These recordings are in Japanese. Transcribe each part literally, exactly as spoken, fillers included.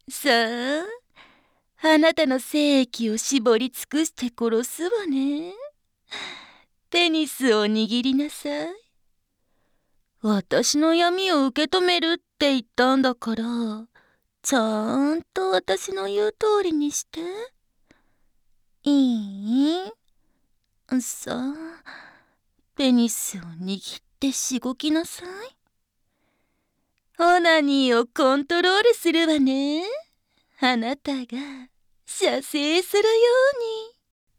さあ、あなたの精液を絞り尽くして殺すわね。テニスを握りなさい。私の闇を受け止めるって言ったんだから、ちゃんと私の言う通りにして。いい？さあ、ペニスを握ってしごきなさい。オナニーをコントロールするわね。あなたが射精するように。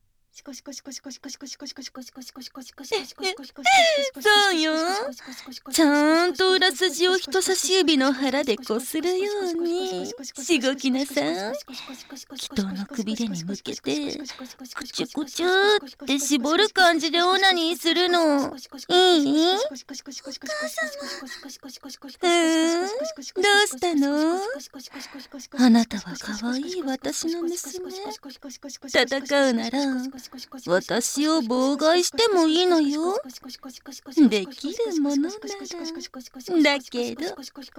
そうよ。ちゃんと裏筋を人差し指の腹でこするようにしごきなさい。人のくびれに向けてくちゅくちゅって絞る感じでオナニーするのいい？うん、どうしたの？あなたは可愛い私の娘。戦うなら私を妨害してもいいのよ。できるものなら。だけど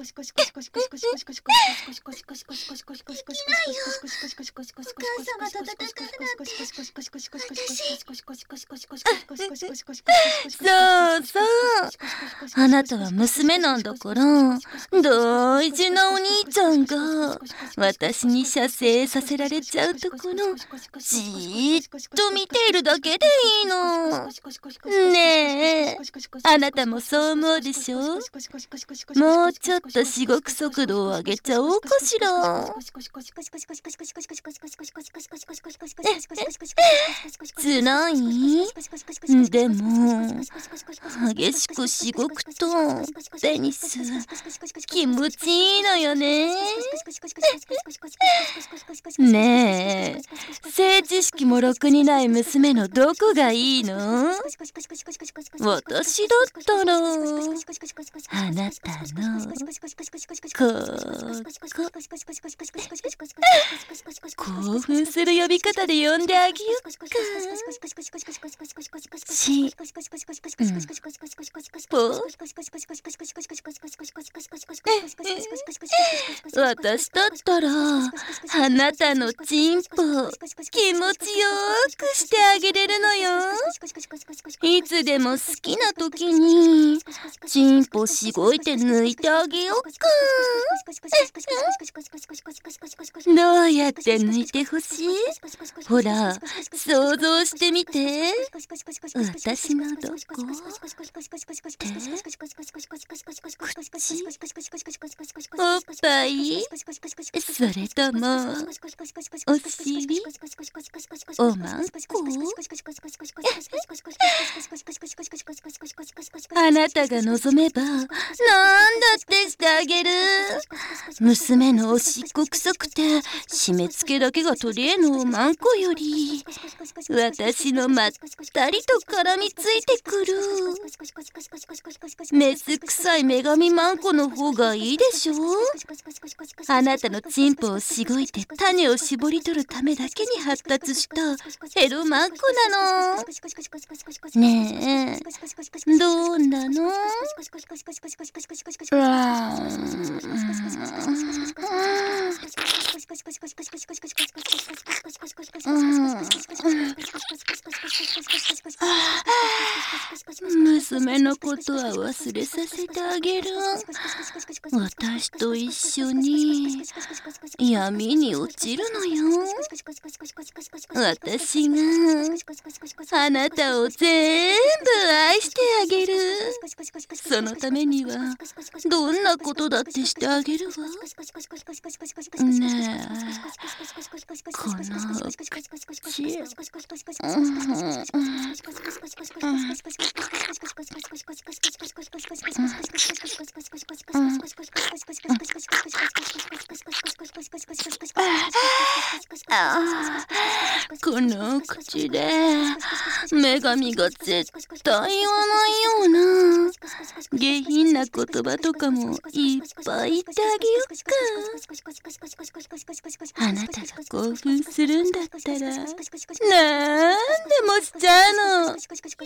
そうそう、あなたは娘なんだから、大事なお兄ちゃんが私に射精させられちゃうところじーっと見ているだけでいいの。ねえ、あなたもそう思うでしょ？もうちょっとしごく速度を上げちゃおうかしら。つらい？でも激しくしごくとペニス気持ちいいのよね。ねえ、性知識もろくにない娘のどこがいいの？私だったらあなたのここ興奮する呼び方で呼んであげよっか。し、うん、ぽ私だったらあなたのチンポ気持ちよくしてあげれるのよ。いつでも好きな時にチンポしごいて抜いてあげようか。どうやって抜いてほしい？ほら、想像してみて。私のどこ？手？口？おっぱい？それともお尻？おまんこ？あなたが望めばなんだってしてあげる。娘のおしっこ臭くて締め付けだけが取り柄のおまんこより私のまったりと絡みついてくるメス臭い女神まんこの方がいいでしょ。あなたのチンポをしごいて種を絞り取るためだけに発達したエロまんこなの。ねえ、どうなの？うわ娘のことは忘れさせてあげる。私と一緒に闇に落ちるのよ。私があなたを全部愛してあげる。そのためにはどんなことだってしてあげるわ。ねえ、この口、 ああ、この口で女神が絶対言わないような下品な言葉とかもいっぱい言ってあげよっか。あなたが興奮するんだったらなんでもしちゃうの。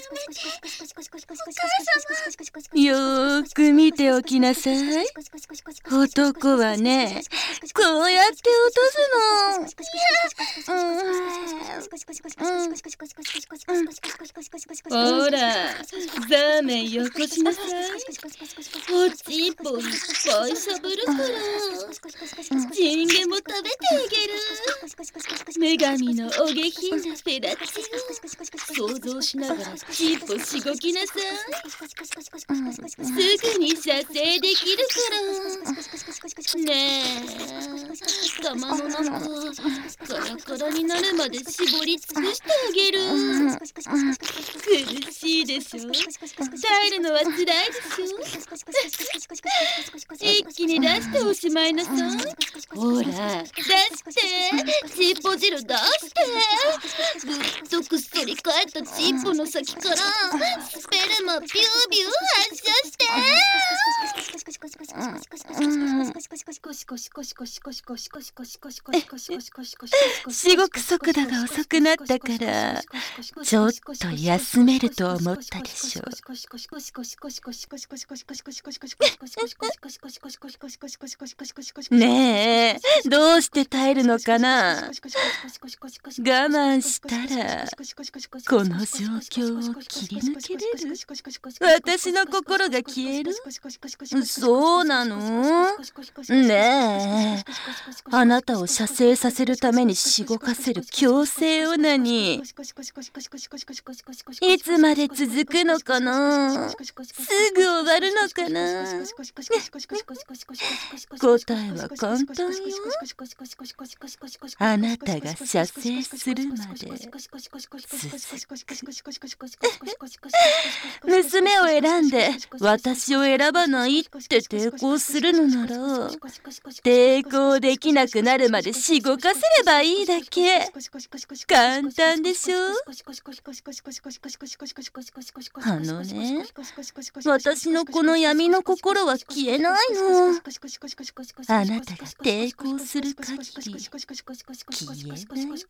よーく見ておきなさい。男はね、こうやって落とすの。ほら、ザーメンよこしなさい。おちんぽいっぱいしゃぶるからチンゲも食べてあげる。女神のお下品なフェラチオ想像しながらチンポしごきなさい。すぐに射精できるからねえ、玉の中カラカラになるまで絞り尽くしてあげる。苦しいでしょ。耐えるのは辛いでしょ。一気に出しておしまいなさい。ほら出してチンポ汁出してぐっとくっそり返ったチンポの先からスペルマビュービュー発射してしごく速度が遅くなったからちょっと休めると思ったでしょ。ねえ、どうして耐えるのかな。我慢したらこの状況を切り抜けれる。私の心が消える。そうなの？ねえ、あなたを射精させるためにしごかせる強制オナニー、いつまで続くのかな。すぐ終わるのかな。答えは簡単よ。あなたが射精するまで続く。娘を選んで私を選ばないって抵抗するのなら抵抗できなくなるまでしごかせればいいだけ。簡単でしょ。あのね、私のこの闇の心は消えないの。あなたが抵抗する限り消えない。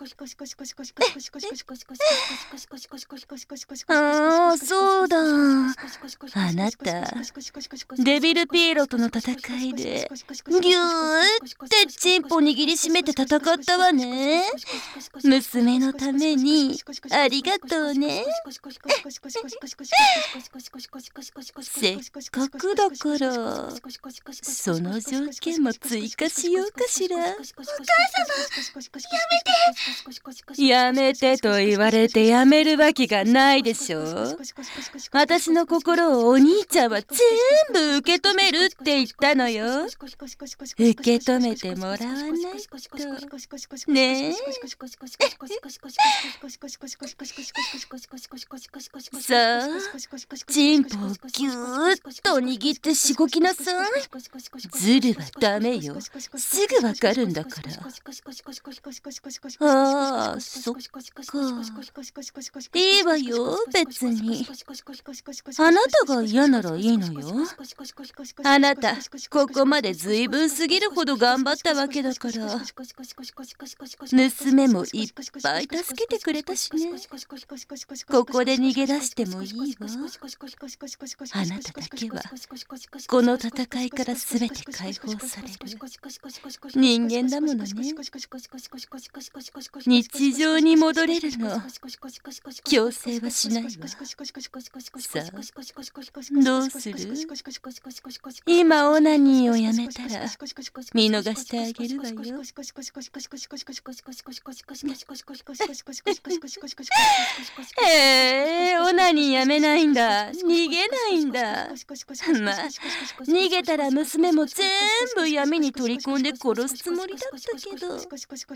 ああ、そうだ。あなたデビルピエロとの戦いでギューってチンポ握りしめて戦ったわね。娘のためにありがとうね。せっかくだからその条件も追加しようかしら。お母様、やめて。やめてと言われてやめるわけがないでしょ。私の心をお兄ちゃんは全部受け止めるって言ったのよ。受け止めてもらわないとねえ。さあ、チンポをギューッと握ってしごきなさい。ずるはダメよ。すぐわかるんだから。ああ、そっか。いいわよ、別に。あなたが嫌ならいいのよ。あなた、ここまでずいぶんすぎるほど頑張ったわけだから。娘もいっぱい助けてくれたしね。ここで逃げ出してもいいわ。あなただけはこの戦いから全て解放される。人間だものね。日常に戻れるの。強制はしないわ。さあ、どうする？今オナニーをやめたら見逃してあげるわよ。へえ、オナニーやめないんだ。逃げないんだ。まあ、逃げたら娘も全部闇に取り込んで殺すつもりだったけど。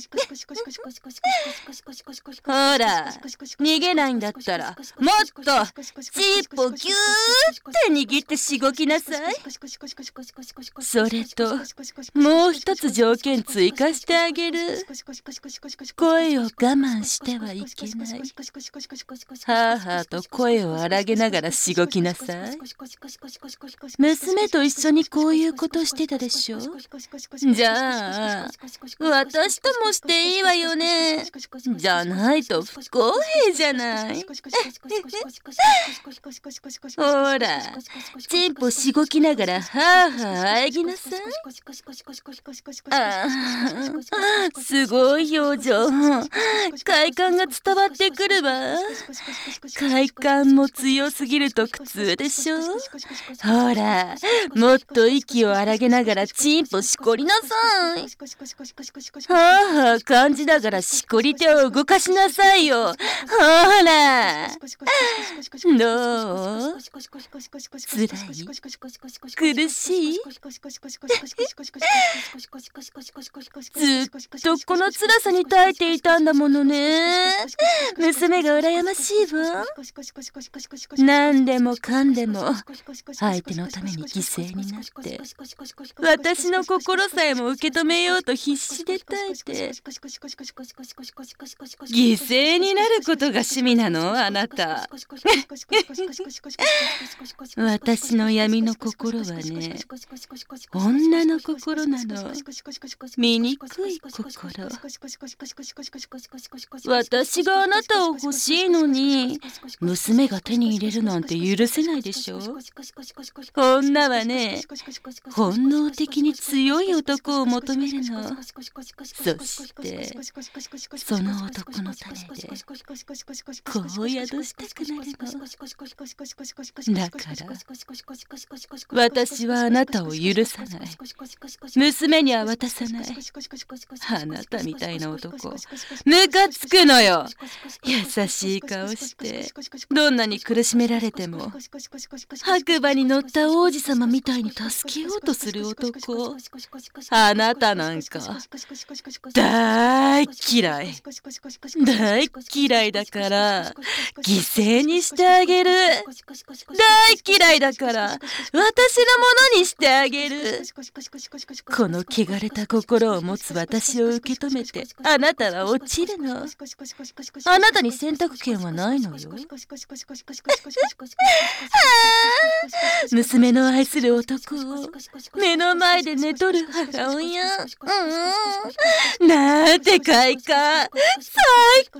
ほら、逃げないんだったらもっとチンポギューって握ってしごきなさい。 それともう一つ条件追加してあげる。声を我慢してはいけない。はあはあと声を荒げながらしごきなさい。娘と一緒にこういうことしてたでしょ。じゃあ私ともしていいわよね。じゃないと不公平じゃない。ほら、チンポしごきながらはあはああえぎなさい。ああ、すごい表情。快感が伝わってくるわ。快感も強すぎると苦痛でしょ。ほら、もっと息を荒げながらチンポしこりなさい。はあはあ感じながらしこり手を動かしなさいよ。ほら、どう？つらい？苦しい？ずっとこの辛さに耐えていたんだものね。娘が羨ましいわ。何でもかんでも相手のために犠牲になって私の心さえも受け止めようと必死で耐えて。 犠牲になることが趣味なの？あなた。 私の闇の心はね、女の心なの。醜い心。私があなたを欲しいのに娘が手に入れるなんて許せないでしょ。女はね、本能的に強い男を求めるの。そしてその男の種で子を宿したくなるの。だから私はあなたを許さない。娘には渡さない。あなたみたいな男ムカつくのよ。優しい顔してどんなに苦しめられても白馬に乗った王子様みたいに助けようとする男。あなたなんか大嫌い。大嫌いだから犠牲にしてあげる。大嫌いだから私のものにしてあげる。この汚れた心を持つ私を受け止めてあなたは落ちるの。あなたに選択権はないのよ。娘の愛する男を目の前で寝とる母親。うん、なんて快感。最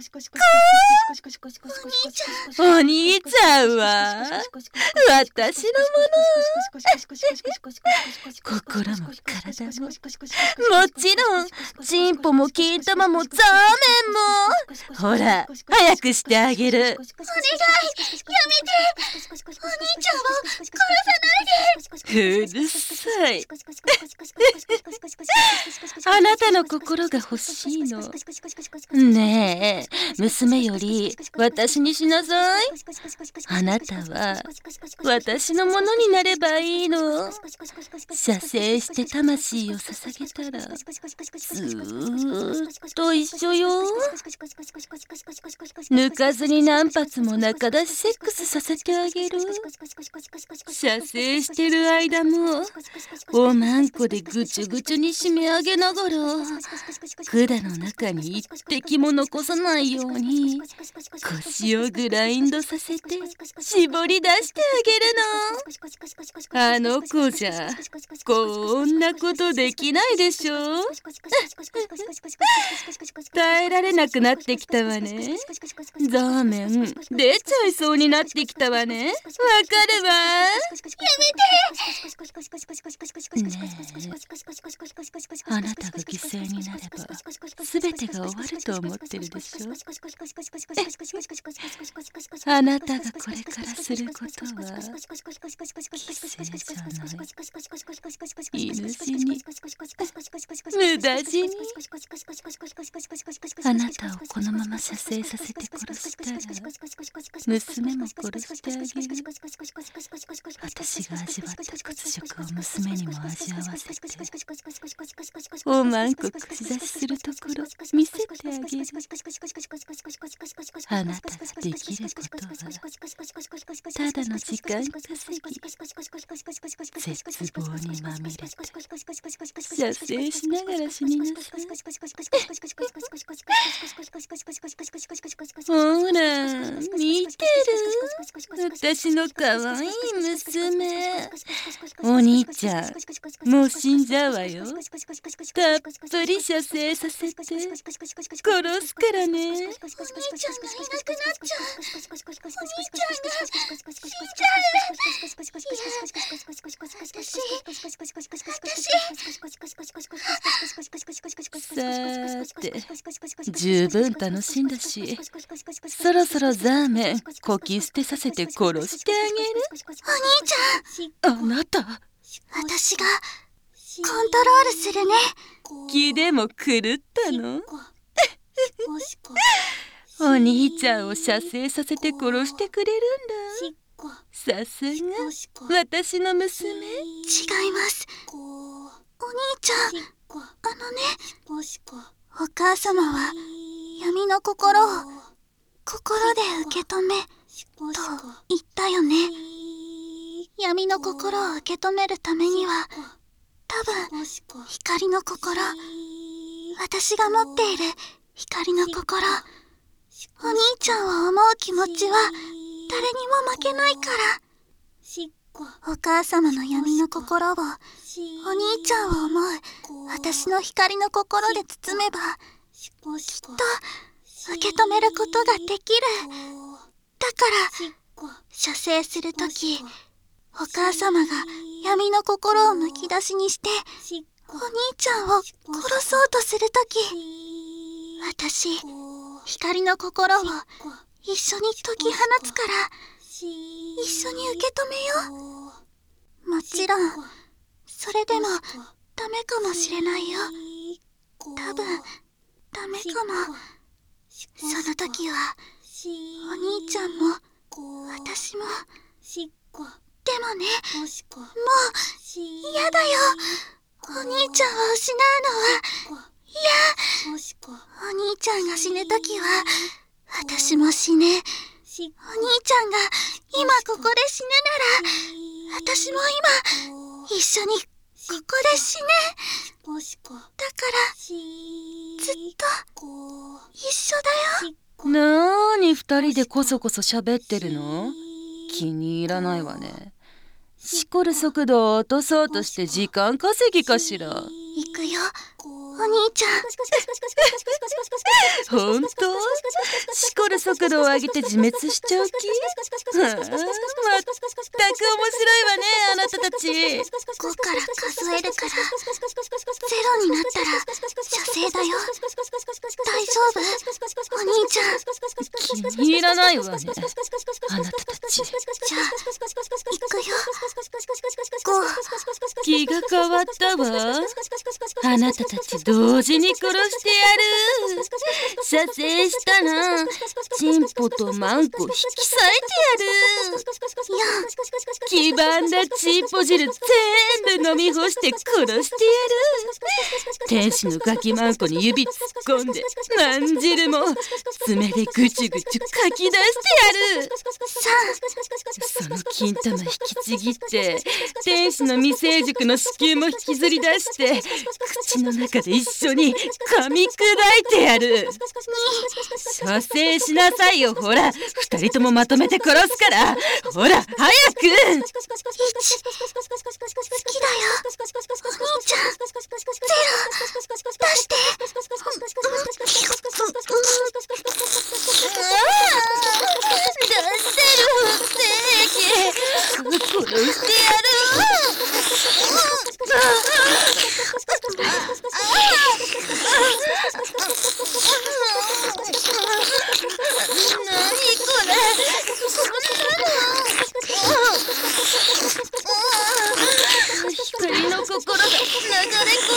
高。お兄ちゃんは私のもの。心も体ももちろんチンポも金玉もザーメンも。ほら早くしてあげる。お願い、やめて。お兄ちゃんを殺さないで。うるさい。あなたの心が欲しいの。ねえ、娘より私にしなさい。あなたは私のものになればいいの。射精して魂を捧げたらずーっと一緒よ。抜かずに何発も中出しセックスさせてあげる。射精してる間もおまんこでぐちゅぐちゅに締め上げながら管の中に一滴も残さないように腰をグラインドさせて絞り出してあげるの。あの子じゃこんなことできないでしょ。耐えられなくなってきたわね。ザーメン出ちゃいそうになってきたわね。わかるわ。やめて。ねえ、あなたが犠牲になれば全てが終わると思ってるでしょ。あなたがこれからすることは犠牲じゃない。犬死に、無駄死に。あなたをこのまま射精させて殺したら娘も殺してあげる。私が味わった屈辱を娘にも味わわせておまんこ口出しするところ見せてあげる。あなたができることはただの時間稼ぎ。絶望にまみれて射精しながら死になさい。ほら見てる、私の可愛い娘。お兄ちゃんもう死んじゃうわよ。たっぷり射精させて殺すからね。お兄ちゃんがいなくなっちゃう。お兄ちゃんが死んじゃう。さーて、十分楽しんだし、そろそろザーメンこき捨てさせて殺してあげる。 お兄ちゃん、 あなた、 私がコントロールするね。 気でも狂ったの？お兄ちゃんを射精させて殺してくれるんだ。さすが私の娘。 違います。お兄ちゃん、あのね、お母様は闇の心を心で受け止めと言ったよね。闇の心を受け止めるためには多分光の心、私が持っている光の心、お兄ちゃんを思う気持ちは誰にも負けないから。お母様の闇の心をお兄ちゃんを思う私の光の心で包めばきっと受け止めることができる。だから射精するときお母様が闇の心をむき出しにしてお兄ちゃんを殺そうとするとき、私光の心を一緒に解き放つから一緒に受け止めよう。もちろんそれでもダメかもしれないよ。多分ダメかも。その時はお兄ちゃんも私も。でもね、もう嫌だよ。お兄ちゃんを失うのは嫌。お兄ちゃんが死ぬ時は私も死ね。お兄ちゃんが今ここで死ぬなら私も今一緒にここで死ね。だからずっと一緒だよ。 なーに二人でこそこそ喋ってるの？気に入らないわね。しこる速度を落とそうとして時間稼ぎかしら。 行くよお兄ちゃん。 ほんと？しこる速度を上げて自滅しちゃう気？はあ、まったく面白いわね、あなたたち。 ごから数えるからゼロになったら射精だよ。大丈夫お兄ちゃん。 気に入らないわね、あなたたち。 じゃあ行くよ。ご。 気が変わったわ。あなたたち同時に殺してやる。射精したらチンポとマンコ引き裂いてやる。黄ばんだチンポ汁全部飲み干して殺してやる。天使のガキマンコに指突っ込んでまん汁も爪でぐちゅぐちゅかき出してやる。その金玉引きちぎって天使の未成熟の子宮も引きずり出して口の中で一緒に噛み砕いてやる。射精しなさいよ、ほら。二人ともまとめて殺すから、ほら早く。 好きだよお兄ちゃん。ゼロ出して。 出せる正義殺してやる。何これ、光の心が流れ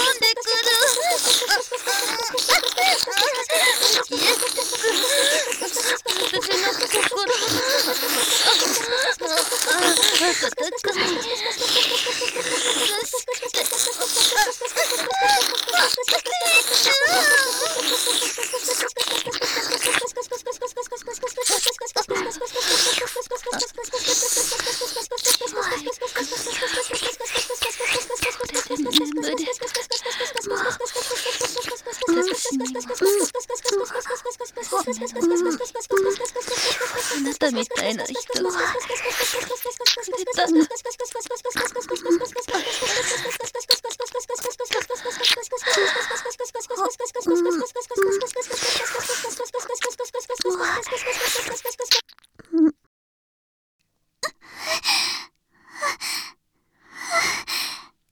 私には